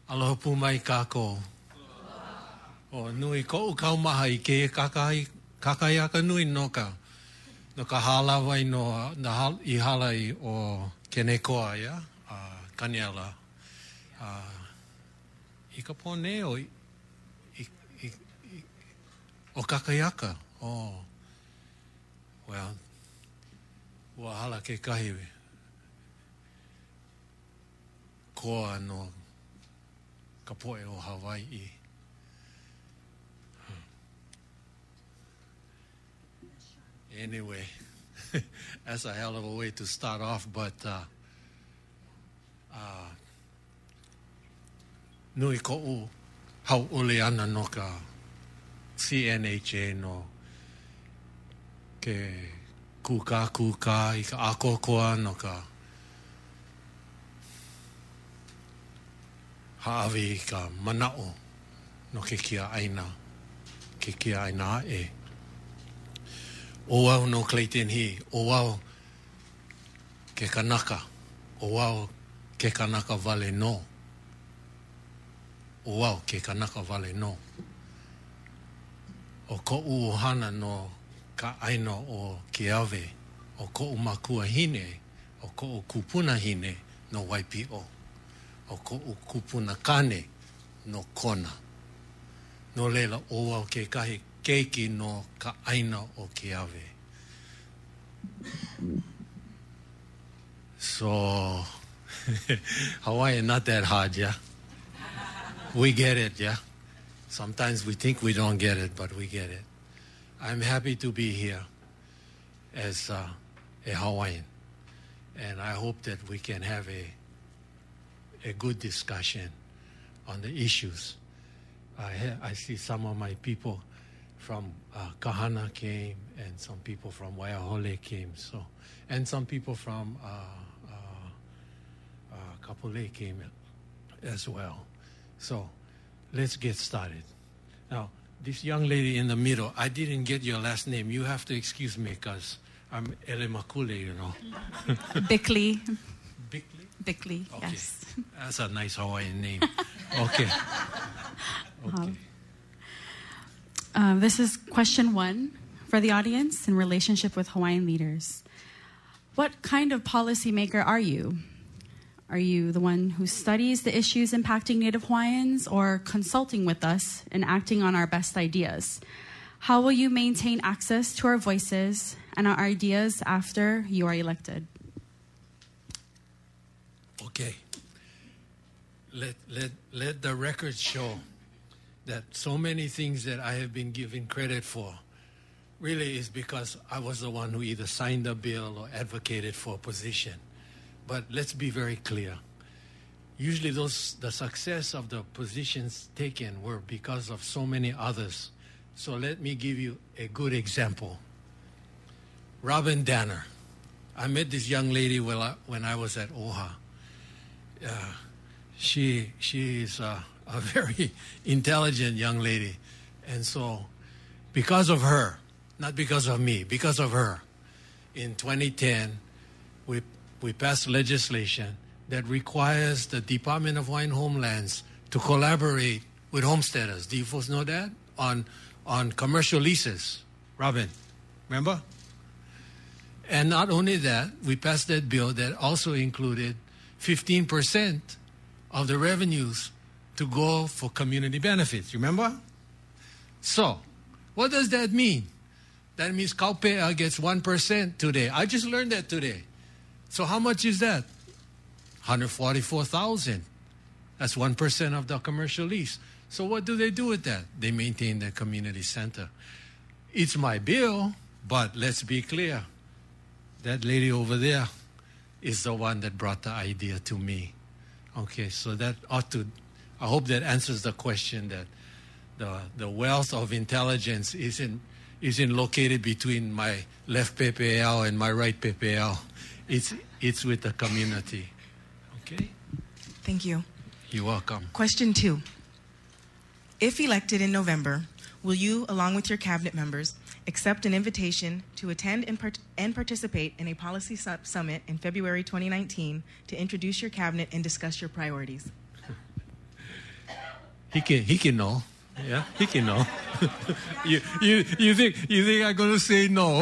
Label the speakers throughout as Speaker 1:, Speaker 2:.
Speaker 1: Aloha pu mai kako. O nui ko kaumaha I ke kakaiaka nui no ka. No ka halawa no I halai o Kenekoa ia, Kaniela. I ka pone o kakaiaka. Oh. Well, ua hala ke kahi koa no ka poe o Hawaii. Anyway, that's a hell of a way to start off, but nui ko'u hau'ole ana no ka CNHA no ke kuka I ka akokoa no ka haawi ka mana'o no ke kia aina e. O au no Clayton He, o au ke kanaka, o au ke kanaka vale no. O au ke kanaka vale no. O ko'u ohana no ka aina o Keawe, o ko'u makua hine, o ko'u kupuna hine no Waipi'o, o ko'u kupuna kane no Kona. No leila o au ke kahi keiki no ka aina o Keawe. So, Hawaii not that hard, yeah? We get it, yeah? Sometimes we think we don't get it, but we get it. I'm happy to be here as a Hawaiian, and I hope that we can have a good discussion on the issues. I see some of my people from Kahana came, and some people from Waiahole came, and some people from Kapolei came as well. So let's get started. Now, this young lady in the middle, I didn't get your last name. You have to excuse me because I'm Elemakule, you know.
Speaker 2: Bickley.
Speaker 1: Bickley?
Speaker 2: Bickley,
Speaker 1: okay.
Speaker 2: Yes.
Speaker 1: That's a nice Hawaiian name. Okay.
Speaker 2: This is question 1 for the audience in relationship with Hawaiian leaders. What kind of policymaker are you? Are you the one who studies the issues impacting Native Hawaiians or consulting with us and acting on our best ideas? How will you maintain access to our voices and our ideas after you are elected?
Speaker 1: Okay. Let the record show that so many things that I have been given credit for really is because I was the one who either signed the bill or advocated for a position. But let's be very clear. Usually the success of the positions taken were because of so many others. So let me give you a good example. Robin Danner. I met this young lady when I was at OHA. She is a very intelligent young lady. And so because of her, not because of me, because of her, in 2010, we passed legislation that requires the Department of Hawaiian Homelands to collaborate with homesteaders. Do you folks know that? On commercial leases. Robin, remember? And not only that, we passed that bill that also included 15% of the revenues to go for community benefits. Remember? So, what does that mean? That means Kaupea gets 1% today. I just learned that today. So how much is that? $144,000. That's 1% of the commercial lease. So what do they do with that? They maintain the community center. It's my bill, but let's be clear. That lady over there is the one that brought the idea to me. Okay, so that ought to, I hope that answers the question that the wealth of intelligence isn't located between my left PPL and my right PPL. It's with the community. Okay?
Speaker 3: Thank you.
Speaker 1: You're welcome.
Speaker 3: Question 2. If elected in November, will you, along with your cabinet members, accept an invitation to attend and participate in a policy summit in February 2019 to introduce your cabinet and discuss your priorities?
Speaker 1: He can know. Yeah, he can know. you think I'm gonna say no?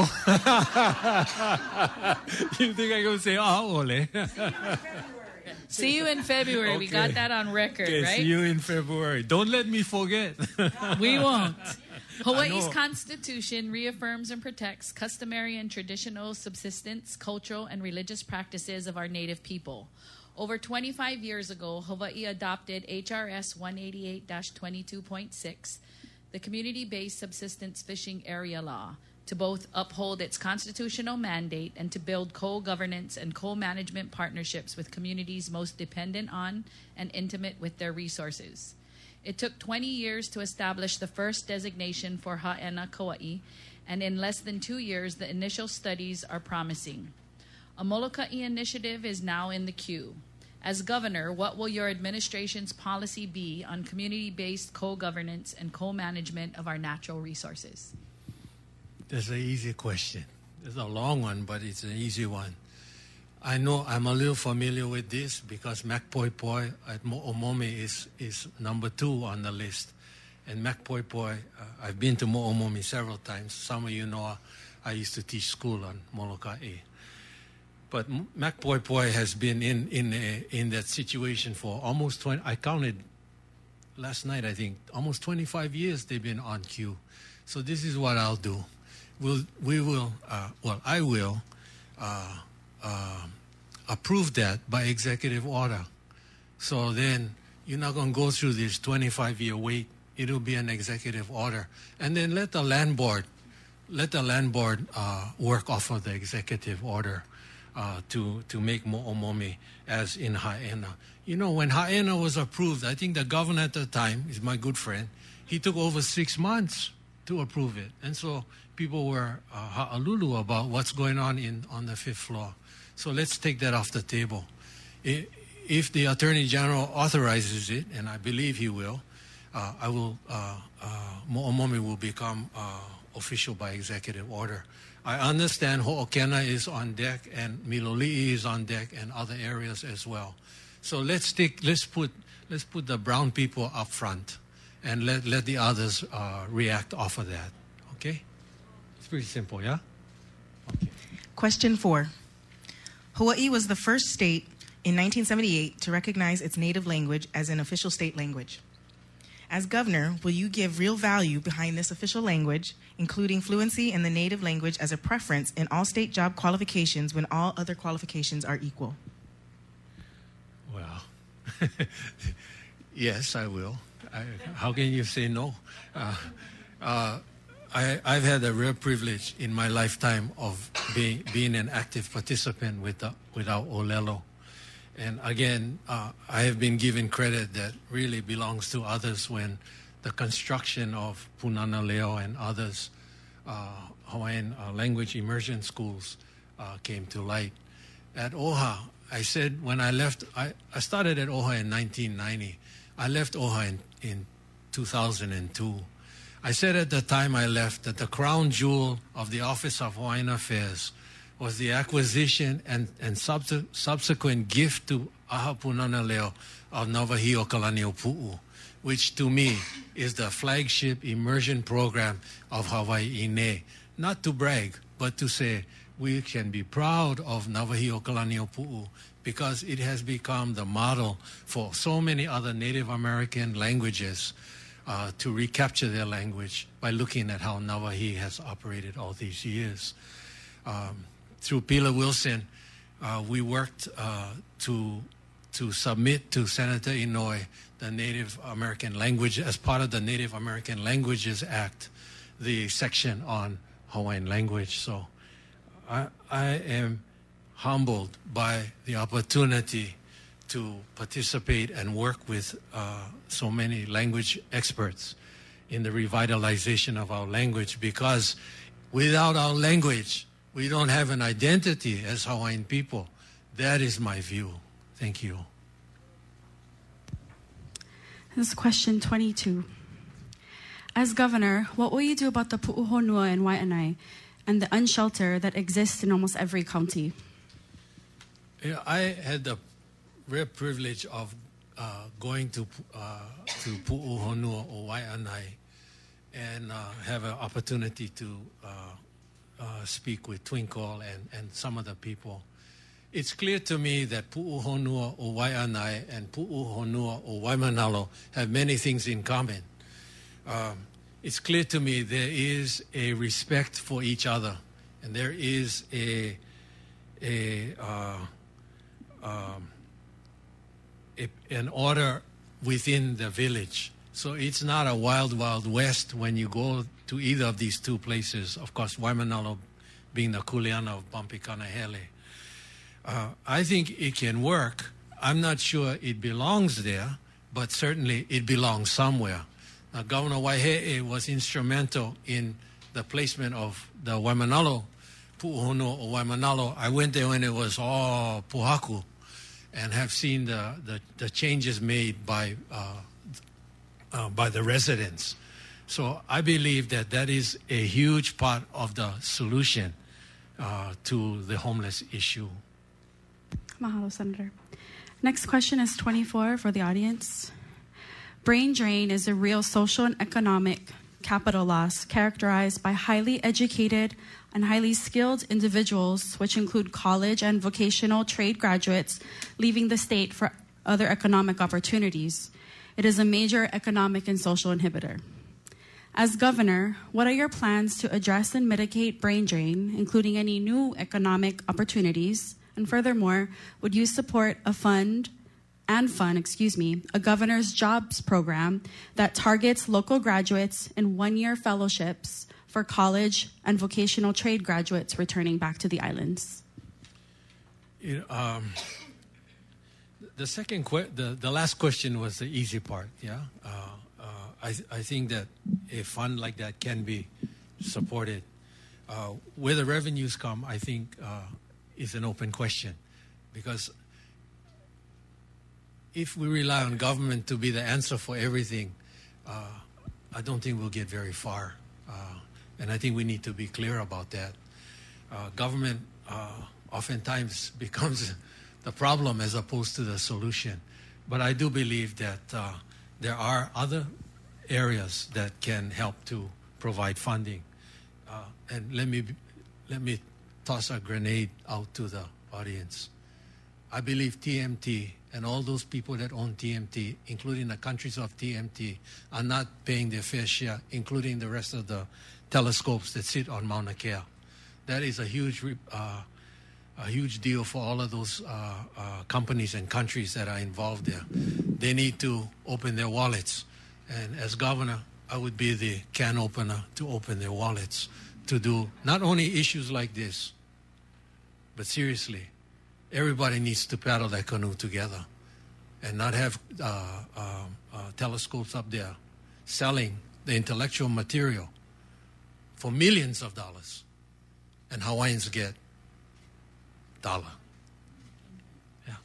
Speaker 1: You think I'm gonna say ole?
Speaker 4: See you in February.
Speaker 1: Okay.
Speaker 4: We got that on record,
Speaker 1: Okay,
Speaker 4: right?
Speaker 1: see you in February. Don't let me forget.
Speaker 4: We won't. Hawaii's
Speaker 1: know.
Speaker 4: Constitution reaffirms and protects customary and traditional subsistence, cultural, and religious practices of our native people. Over 25 years ago, Hawaii adopted HRS 188-22.6, the Community-Based Subsistence Fishing Area Law, to both uphold its constitutional mandate and to build co-governance and co-management partnerships with communities most dependent on and intimate with their resources. It took 20 years to establish the first designation for Ha'ena Kauai, and in less than 2 years, the initial studies are promising. A Moloka'i initiative is now in the queue. As governor, what will your administration's policy be on community-based co-governance and co-management of our natural resources?
Speaker 1: That's an easy question. It's a long one, but it's an easy one. I know I'm a little familiar with this because Makpoipoi at Mo'omomi is number 2 on the list. And Makpoipoi, I've been to Mo'omomi several times. Some of you know I used to teach school on Moloka'i. But Makpoipoi has been in that situation for almost 20, I counted last night, I think, almost 25 years they've been on queue. So this is what I'll do. I will approve that by executive order. So then you're not going to go through this 25-year wait. It'll be an executive order. And then let the land board work off of the executive order to make Mo'omomi as in Ha'ena. You know, when Ha'ena was approved, I think the governor at the time, is my good friend, he took over 6 months to approve it. And so people were ha'alulu about what's going on the 5th floor. So let's take that off the table. If the Attorney General authorizes it, and I believe he will, Mo'omomi will become official by executive order. I understand Ho'okena is on deck and Miloli'i is on deck and other areas as well. So let's put the brown people up front and let the others react off of that. Okay? It's pretty simple, yeah? Okay.
Speaker 3: Question 4. Hawaii was the first state in 1978 to recognize its native language as an official state language. As governor, will you give real value behind this official language, including fluency in the native language as a preference in all state job qualifications when all other qualifications are equal?
Speaker 1: Well, yes, I will. How can you say no? I've had a real privilege in my lifetime of being an active participant with our Olelo. And again, I have been given credit that really belongs to others when the construction of Punana Leo and others, Hawaiian language immersion schools came to light. At OHA, I said when I left, I started at OHA in 1990. I left OHA in 2002. I said at the time I left that the crown jewel of the Office of Hawaiian Affairs was the acquisition and subsequent gift to Ahapunana Leo of Navahi'o Kalani'opu'u, which to me is the flagship immersion program of Hawaii Ine. Not to brag, but to say we can be proud of Navahi'o Kalani'opu'u because it has become the model for so many other Native American languages to recapture their language by looking at how Navahi has operated all these years. Through Pila Wilson, we worked to submit to Senator Inouye the Native American language, as part of the Native American Languages Act, the section on Hawaiian language. So I am humbled by the opportunity to participate and work with so many language experts in the revitalization of our language, because without our language, we don't have an identity as Hawaiian people. That is my view. Thank you.
Speaker 2: This is question 22. As governor, what will you do about the pu'uhonua in Wai'anae and the unshelter that exists in almost every county?
Speaker 1: I had the rare privilege of going to Pu'uhonua o Waianae and have an opportunity to speak with Twinkle and some of the people. It's clear to me that Pu'uhonua o Waianae and Pu'uhonua o Waimanalo have many things in common. It's clear to me there is a respect for each other, and there is an order within the village. So it's not a wild, wild west when you go to either of these two places. Of course, Waimanalo being the kuleana of Pampikana-Hele. I think it can work. I'm not sure it belongs there, but certainly it belongs somewhere. Governor Waihe'e was instrumental in the placement of the Waimanalo, Pu'uhonua o Waimanalo. I went there when it was all Puhaku, and have seen the changes made by the residents. So I believe that is a huge part of the solution to the homeless issue.
Speaker 2: Mahalo, Senator. Next question is 24 for the audience. Brain drain is a real social and economic capital loss characterized by highly educated and highly skilled individuals, which include college and vocational trade graduates, leaving the state for other economic opportunities. It is a major economic and social inhibitor. As governor, what are your plans to address and mitigate brain drain, including any new economic opportunities? And furthermore, would you support a governor's jobs program that targets local graduates in one-year fellowships for college and vocational trade graduates returning back to the islands?
Speaker 1: The last question was the easy part. Yeah, I think that a fund like that can be supported. Where the revenues come, I think, is an open question, because if we rely on government to be the answer for everything, I don't think we'll get very far. And I think we need to be clear about that. Government oftentimes becomes the problem as opposed to the solution. But I do believe that there are other areas that can help to provide funding. And let me toss a grenade out to the audience. I believe TMT and all those people that own TMT, including the countries of TMT, are not paying their fair share, including the rest of the telescopes that sit on Mauna Kea. That is a huge deal for all of those companies and countries that are involved there. They need to open their wallets. And as governor, I would be the can opener to open their wallets to do not only issues like this, but seriously, everybody needs to paddle that canoe together and not have telescopes up there selling the intellectual material for millions of dollars, and Hawaiians get dollar. Yeah.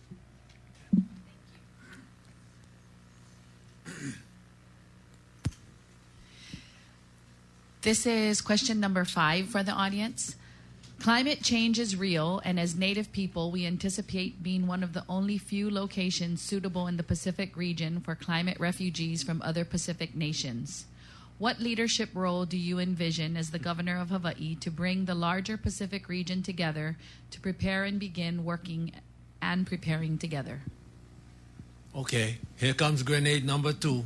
Speaker 4: This is question number 5 for the audience. Climate change is real, and as Native people, we anticipate being one of the only few locations suitable in the Pacific region for climate refugees from other Pacific nations. What leadership role do you envision as the governor of Hawaii to bring the larger Pacific region together to prepare and begin working and preparing together?
Speaker 1: Okay, here comes grenade number 2.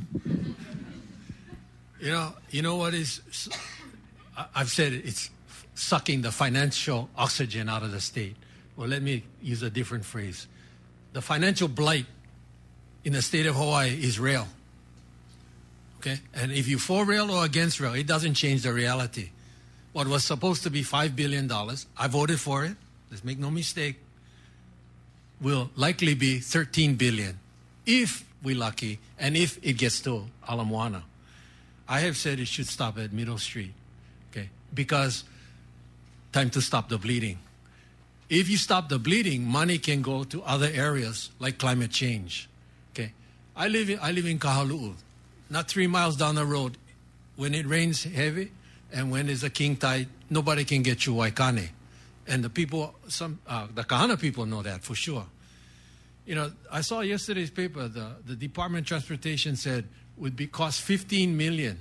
Speaker 1: You know what is, I've said it's sucking the financial oxygen out of the state. Well, let me use a different phrase. The financial blight in the state of Hawaii is real. Okay? And if you're for rail or against rail, it doesn't change the reality. What was supposed to be $5 billion, I voted for it, let's make no mistake, will likely be $13 billion, if we're lucky, and if it gets to Ala Moana. I have said it should stop at Middle Street, okay? Because time to stop the bleeding. If you stop the bleeding, money can go to other areas like climate change. Okay, I live in Kahalu'u, not 3 miles down the road. When it rains heavy and when there's a king tide, nobody can get you Waikane. And the people, the Kahana people know that for sure. You know, I saw yesterday's paper, the Department of Transportation said would be cost 15 billion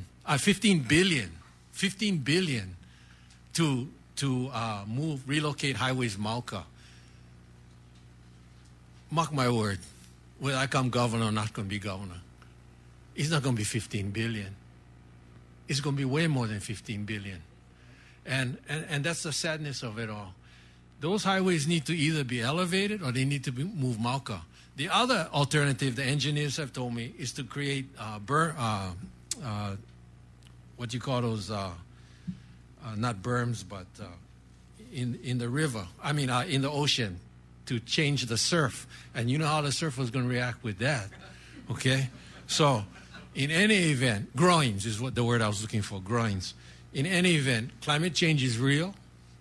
Speaker 1: to relocate highways Mauka. Mark my word, whether I come governor or not going to be governor, it's not going to be 15 billion. It's going to be way more than 15 billion. And that's the sadness of it all. Those highways need to either be elevated or they need to be moved Mauka. The other alternative, the engineers have told me, is to create what you call those, not berms, but in the river, in the ocean, to change the surf. And you know how the surf was going to react with that, okay? So in any event, groins is what the word I was looking for, groins. In any event, climate change is real.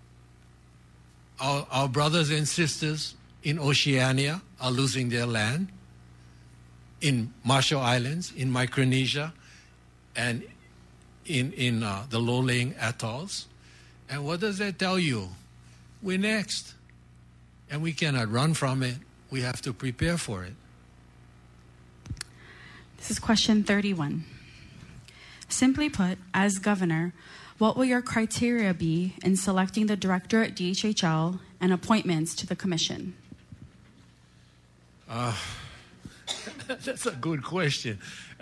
Speaker 1: Our brothers and sisters in Oceania are losing their land, in Marshall Islands, in Micronesia, and in the low-lying atolls. And what does that tell you? We're next. And we cannot run from it. We have to prepare for it.
Speaker 2: This is question 31. Simply put, as governor, what will your criteria be in selecting the director at DHHL and appointments to the commission?
Speaker 1: That's a good question.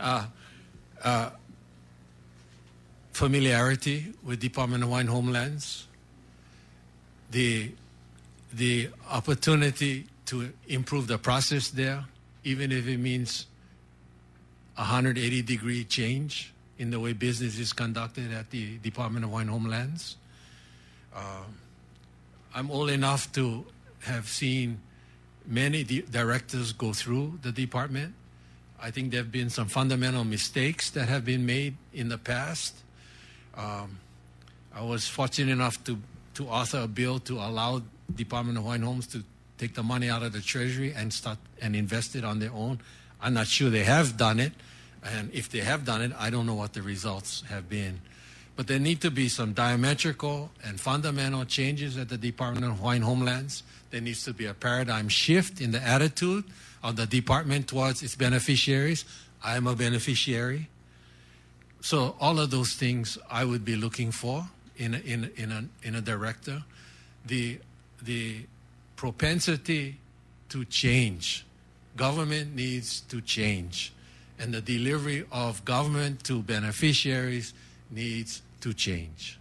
Speaker 1: Familiarity with Department of Wine Homelands, the opportunity to improve the process there, even if it means 180-degree change in the way business is conducted at the Department of Wine Homelands. I'm old enough to have seen many directors go through the department. I think there have been some fundamental mistakes that have been made in the past. I was fortunate enough to author a bill to allow Department of Wine Homes to take the money out of the Treasury and start and invest it on their own. I'm not sure they have done it. And if they have done it, I don't know what the results have been. But there need to be some diametrical and fundamental changes at the Department of Wine Homelands. There needs to be a paradigm shift in the attitude of the department towards its beneficiaries. I am a beneficiary. So all of those things I would be looking for in a director. The propensity to change. Government needs to change. And the delivery of government to beneficiaries needs to change.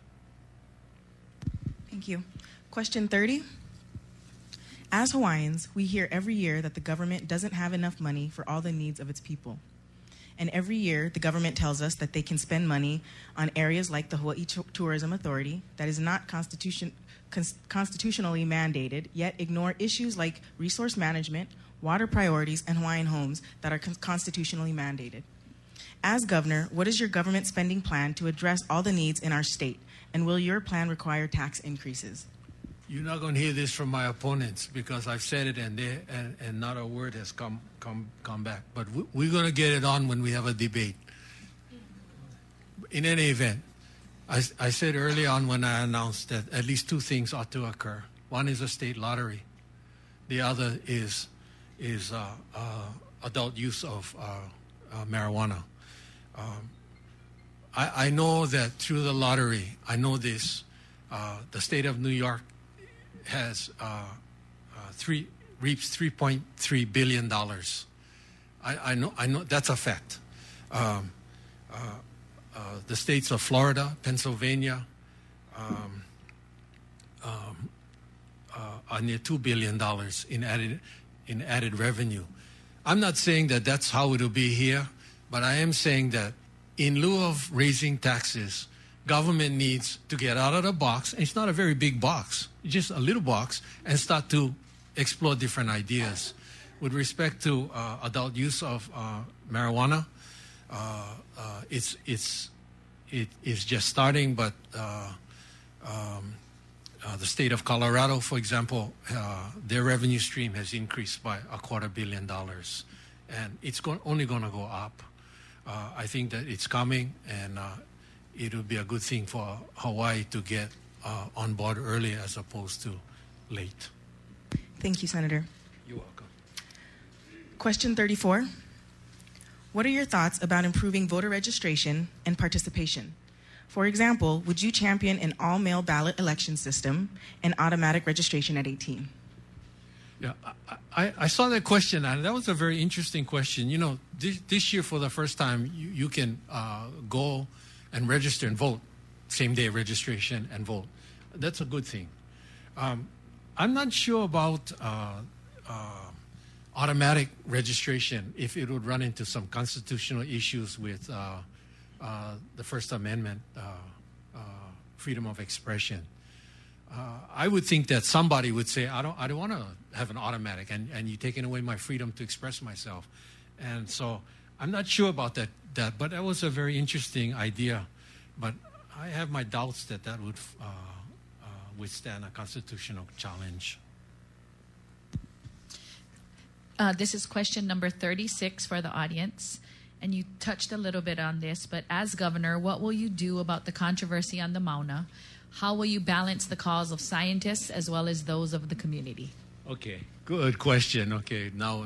Speaker 3: Thank you. Question 30. As Hawaiians, we hear every year that the government doesn't have enough money for all the needs of its people. And every year, the government tells us that they can spend money on areas like the Hawaii Tourism Authority that is not constitutionally mandated, yet ignore issues like resource management, water priorities, and Hawaiian homes that are constitutionally mandated. As governor, what is your government spending plan to address all the needs in our state? And will your plan require tax increases?
Speaker 1: You're not going to hear this from my opponents because I've said it and not a word has come back. But we're going to get it on when we have a debate. In any event, I said early on when I announced that at least two things ought to occur. One is a state lottery. The other is adult use of marijuana. I know that through the lottery, I know this, the state of New York has reaps $3.3 billion. I know that's a fact. The states of Florida, Pennsylvania, are near $2 billion in added revenue. I'm not saying that that's how it will be here, but I am saying that in lieu of raising taxes, government needs to get out of the box. And it's not a very big box, it's just a little box, and start to explore different ideas. With respect to adult use of marijuana, it is just starting, but the state of Colorado, for example, their revenue stream has increased by $250 million, and it's only going to go up. I think that it's coming, and it would be a good thing for Hawaii to get on board early as opposed to late.
Speaker 3: Thank you, Senator.
Speaker 1: You're welcome.
Speaker 3: Question 34. What are your thoughts about improving voter registration and participation? For example, would you champion an all-mail ballot election system and automatic registration at 18?
Speaker 1: Yeah, I saw that question, and that was a very interesting question. You know, this year for the first time, you can go and register and vote, same-day registration and vote. That's a good thing. I'm not sure about automatic registration, if it would run into some constitutional issues with the First Amendment, freedom of expression. I would think that somebody would say, I don't want to have an automatic, and you're taking away my freedom to express myself. And so I'm not sure about that, but that was a very interesting idea. But I have my doubts that would withstand a constitutional challenge.
Speaker 4: This is question number 36 for the audience. And you touched a little bit on this, but as governor, what will you do about the controversy on the Mauna? How will you balance the cause of scientists as well as those of the community?
Speaker 1: Okay, good question. Okay, now,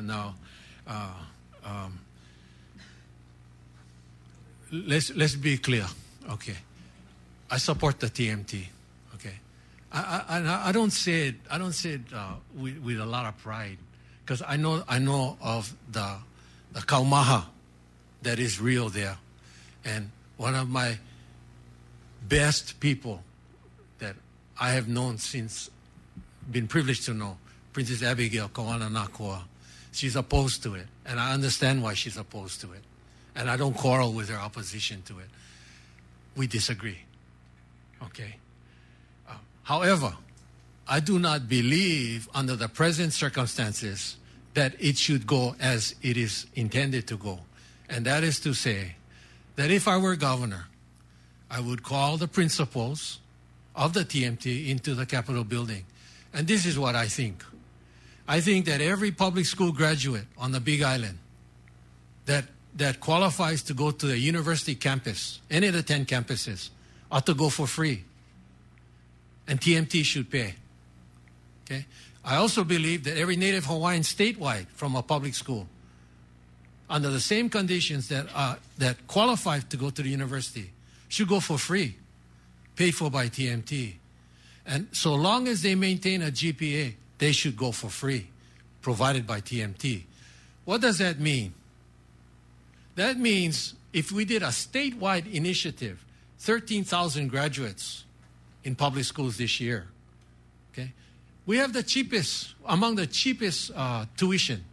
Speaker 1: let's be clear. Okay, I support the TMT. Okay, I don't say it. I don't say it with a lot of pride, because I know of the kaumaha that is real there, and one of my best people that I have known since, been privileged to know, Princess Abigail Kawananakua. She's opposed to it, and I understand why she's opposed to it, and I don't quarrel with her opposition to it. We disagree, okay? However, I do not believe under the present circumstances that it should go as it is intended to go. And that is to say that if I were governor, I would call the principals of the TMT into the Capitol building. And this is what I think. I think that every public school graduate on the Big Island that qualifies to go to the university campus, any of the 10 campuses, ought to go for free. And TMT should pay. Okay? I also believe that every Native Hawaiian statewide from a public school, under the same conditions that qualify to go to the university, should go for free, paid for by TMT. And so long as they maintain a GPA, they should go for free, provided by TMT. What does that mean? That means if we did a statewide initiative, 13,000 graduates in public schools this year, okay? We have the cheapest, among the cheapest tuition,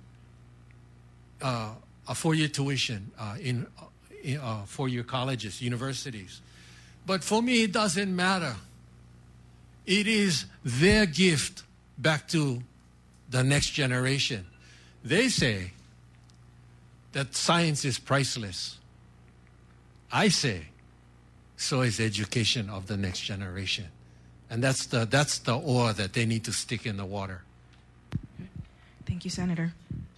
Speaker 1: a four-year tuition in four-year colleges, universities. But for me, it doesn't matter. It is their gift back to the next generation. They say that science is priceless. I say, so is education of the next generation. And that's the ore that they need to stick in the water.
Speaker 3: Thank you, Senator.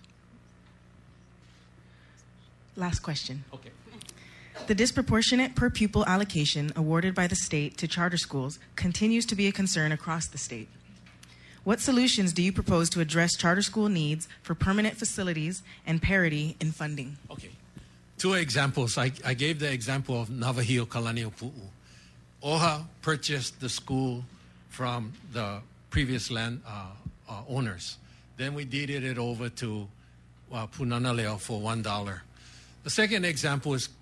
Speaker 3: Last question.
Speaker 1: Okay.
Speaker 3: The disproportionate per pupil allocation awarded by the state to charter schools continues to be a concern across the state. What solutions do you propose to address charter school needs for permanent facilities and parity in funding?
Speaker 1: Okay. Two examples. I gave the example of Navahio Kalaniʻopuʻu. OHA purchased the school from the previous land owners. Then we deeded it over to Punana Leo for $1. The second example is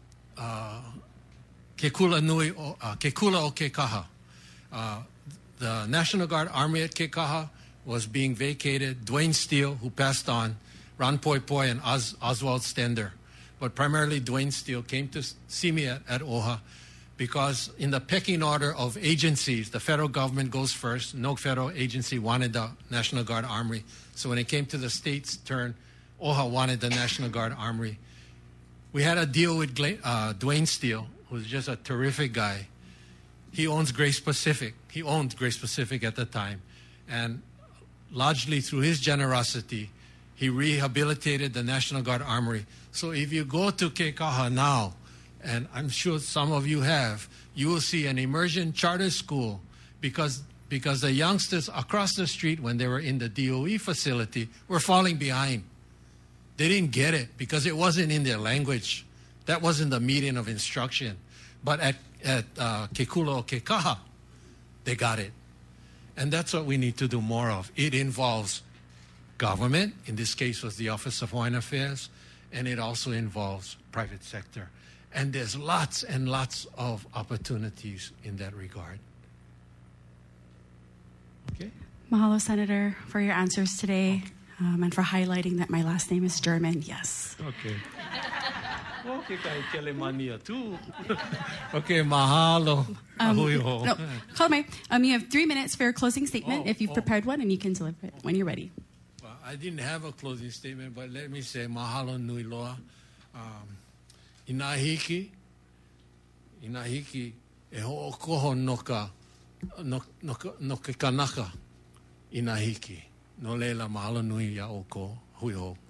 Speaker 1: Kekula o Kekaha. The National Guard Army at Kekaha was being vacated. Dwayne Steele, who passed on, Ron Poi Poi, and Oswald Stender. But primarily Dwayne Steele came to see me at OHA because in the pecking order of agencies, the federal government goes first. No federal agency wanted the National Guard Armory. So when it came to the state's turn, OHA wanted the National Guard Armory. We had a deal with Dwayne Steele, who's just a terrific guy. He owns Grace Pacific. He owned Grace Pacific at the time. And largely through his generosity, he rehabilitated the National Guard Armory. So if you go to Kekaha now, and I'm sure some of you have, you will see an immersion charter school because the youngsters across the street, when they were in the DOE facility, were falling behind. They didn't get it because it wasn't in their language. That wasn't the medium of instruction. But at Kekulo Kekaha, they got it. And that's what we need to do more of. It involves government, in this case was the Office of Hawaiian Affairs, and it also involves private sector. And there's lots and lots of opportunities in that regard. Okay?
Speaker 2: Mahalo, Senator, for your answers today and for highlighting that my last name is German. Yes.
Speaker 1: Okay. Okay, kay Kelemania too. Okay, mahalo.
Speaker 2: No, Kalame, you have 3 minutes for your closing statement if you've prepared one, and you can deliver it when you're ready.
Speaker 1: Well, I didn't have a closing statement, but let me say mahalo nui loa. Inahiki e ho'okoho noka kanaka inahiki. No leila mahalo nui ya oko hui ho.